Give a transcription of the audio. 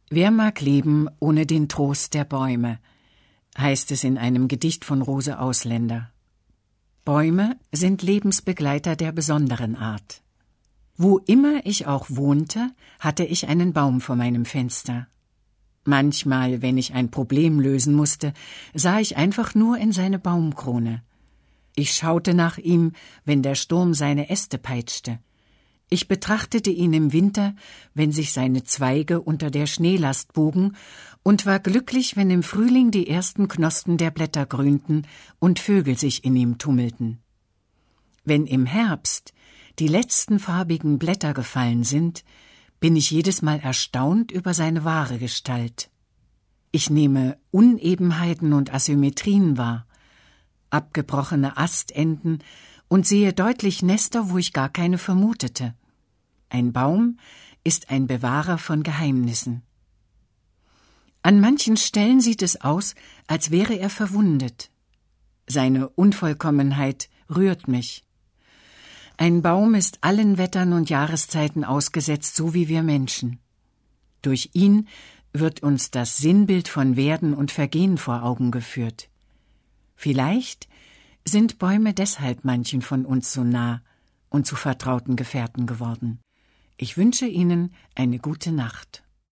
Wer mag leben ohne den Trost der Bäume, heißt es in einem Gedicht von Rose Ausländer. Bäume sind Lebensbegleiter der besonderen Art. Wo immer ich auch wohnte, hatte ich einen Baum vor meinem Fenster. Manchmal, wenn ich ein Problem lösen musste, sah ich einfach nur in seine Baumkrone. Ich schaute nach ihm, wenn der Sturm seine Äste peitschte. Ich betrachtete ihn im Winter, wenn sich seine Zweige unter der Schneelast bogen, und war glücklich, wenn im Frühling die ersten Knospen der Blätter grünten und Vögel sich in ihm tummelten. Wenn im Herbst die letzten farbigen Blätter gefallen sind, bin ich jedes Mal erstaunt über seine wahre Gestalt. Ich nehme Unebenheiten und Asymmetrien wahr, abgebrochene Astenden und sehe deutlich Nester, wo ich gar keine vermutete. Ein Baum ist ein Bewahrer von Geheimnissen. An manchen Stellen sieht es aus, als wäre er verwundet. Seine Unvollkommenheit rührt mich. Ein Baum ist allen Wettern und Jahreszeiten ausgesetzt, so wie wir Menschen. Durch ihn wird uns das Sinnbild von Werden und Vergehen vor Augen geführt. Vielleicht sind Bäume deshalb manchen von uns so nah und zu vertrauten Gefährten geworden. Ich wünsche Ihnen eine gute Nacht.